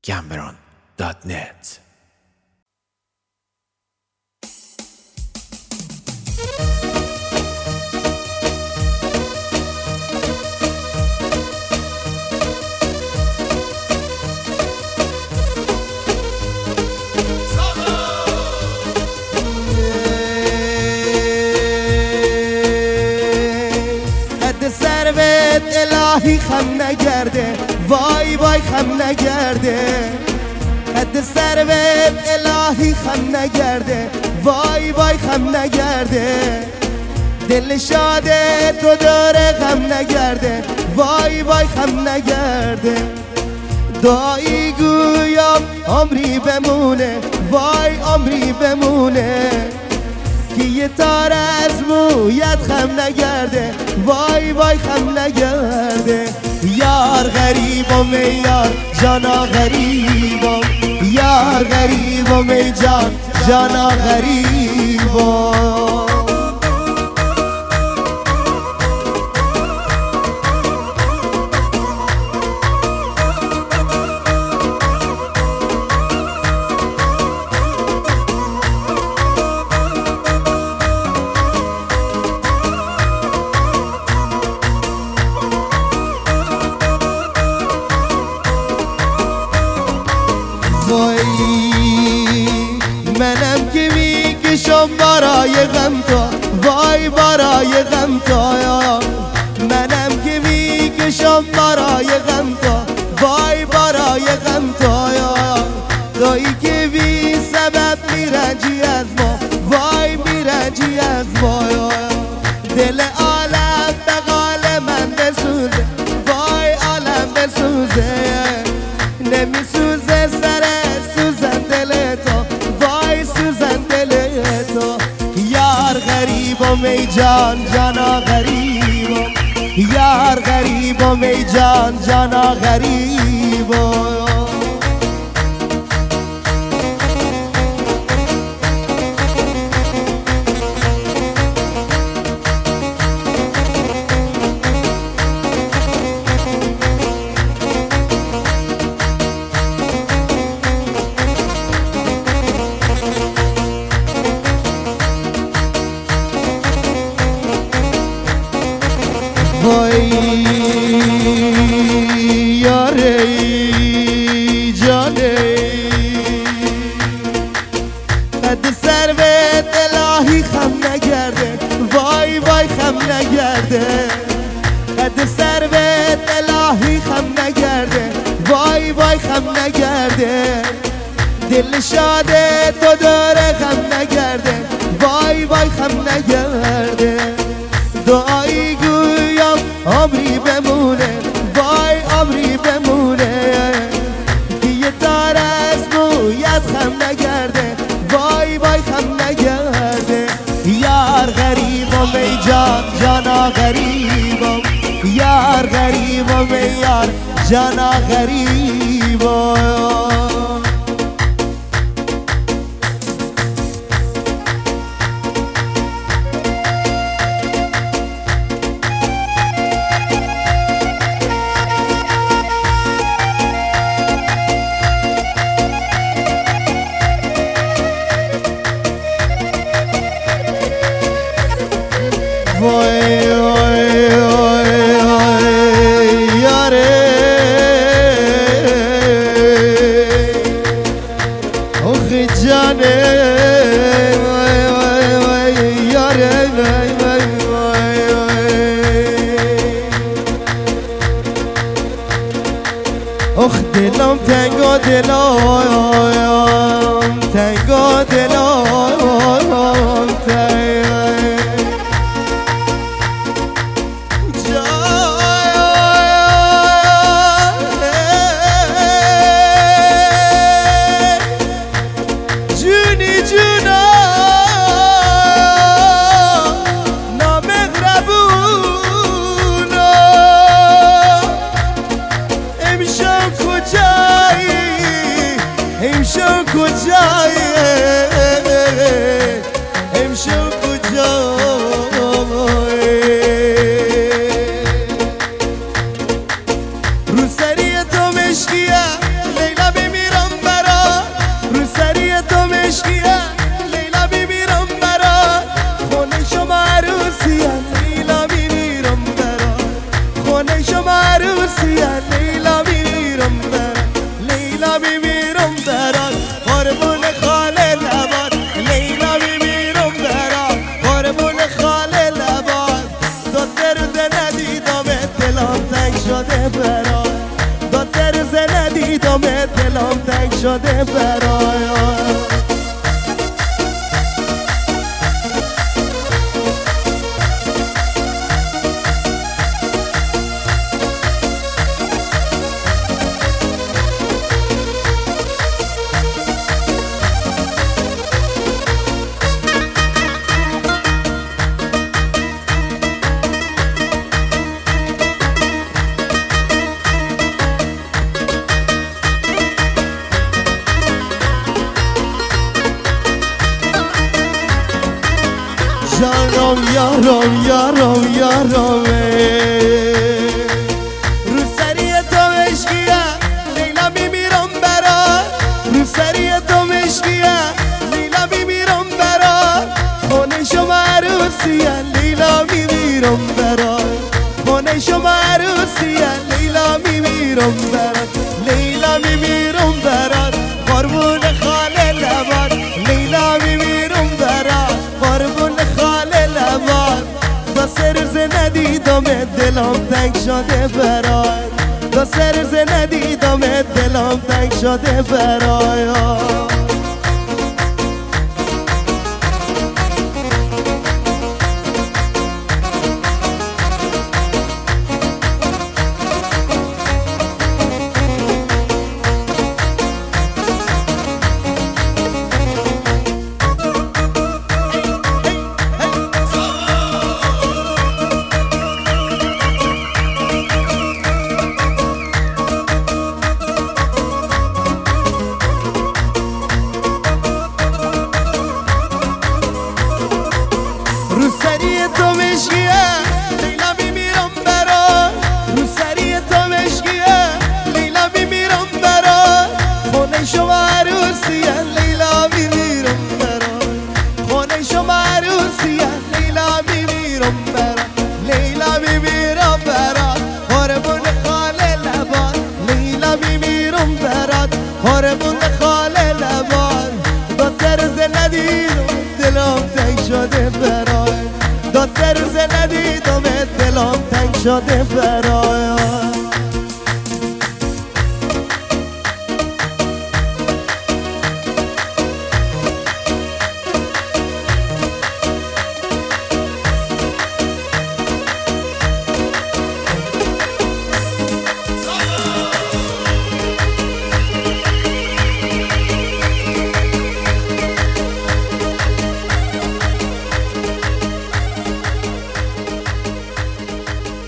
Gambron.net. الهی خم نگرده وای وای خم نگرده قد ثروت الهی خم نگرده وای وای خم نگرده دل شاده تو داره غم نگرده وای وای خم نگرده دعایی گویم عمری بمونه وای عمری بمونه که یه تار از مویت خم نگرده وای وای خم نگرده یار غریبم ای یار جانا غریبم یار غریبم ای جان جانا غریبم وای منم که میکشم برای غم تا وای برای غم تا منم که میکشم برای غم تا وای برای غم تا تویی که بی سبب میرنجی از ما وای میرنجی از ما دل عالم بقال من بسوزه وای عالم بسوزه نمیسوزه سر سوزن دل تو وای سوزن دل تو یار غریبم ای جان جانا غریبم یار غریبم ای جان جانا غریبم وای یاره جانه قد ثروت الهی خم نگرده وای وای خم نگرده قد ثروت الهی خم نگرده وای وای خم نگرده دل شاده تو داره غم نگرده وای وای خم نگرده دعایی گویم عمری بمونه وای عمری بمونه که یه تار از مویت خم نگرده وای وای خم نگرده یار غریبم ای جان جانا غریبم یار غریبم ای یار جانا غریبم وای وای وای وای یاره آخ جانه وای وای وای یاره وای وای وای آخ دلم تنگا دلم تنگا دلم تنگ امشب کجایی امشب کجایی رو سری تو مشکیه لیلا ببین لیلا میمیرم برات قربون خاله لبات لیلا میمیرم برات قربون خاله لبات دو روز ندیدم دلم تنگ شده برات دو روز ندیدم دلم تنگ شده برات یارم رو سری تو مشکیه لیلا میمیرم برات رو سری تو مشکیه لیلا میمیرم برات خونه شما عروسیه لیلا میمیرم برات خونه شما عروسیه لیلا میمیرم برات لیلا میمیرم برات قربون خاله لبات لیلا میمیرم برات قربون خاله لبات دو سه روز ندیدم دلم تنگ شده برات دو سه روز ندیدم دلم تنگ شده برات رو سری تو مشکیه لیلا میمیرم برات رو سری تو مشکیه لیلا میمیرم برات خونه شما عروسیه لیلا میمیرم برات خونه شما عروسیه لیلا میمیرم برات لیلا میمیرم برات قربون خاله لبات لیلا میمیرم برات قربون خاله لبات دو سه روز ندیدم دلم تنگ شده برات دو سه روز ندیدم دلم تنگ شده برات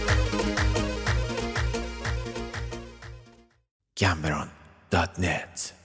Cameron.net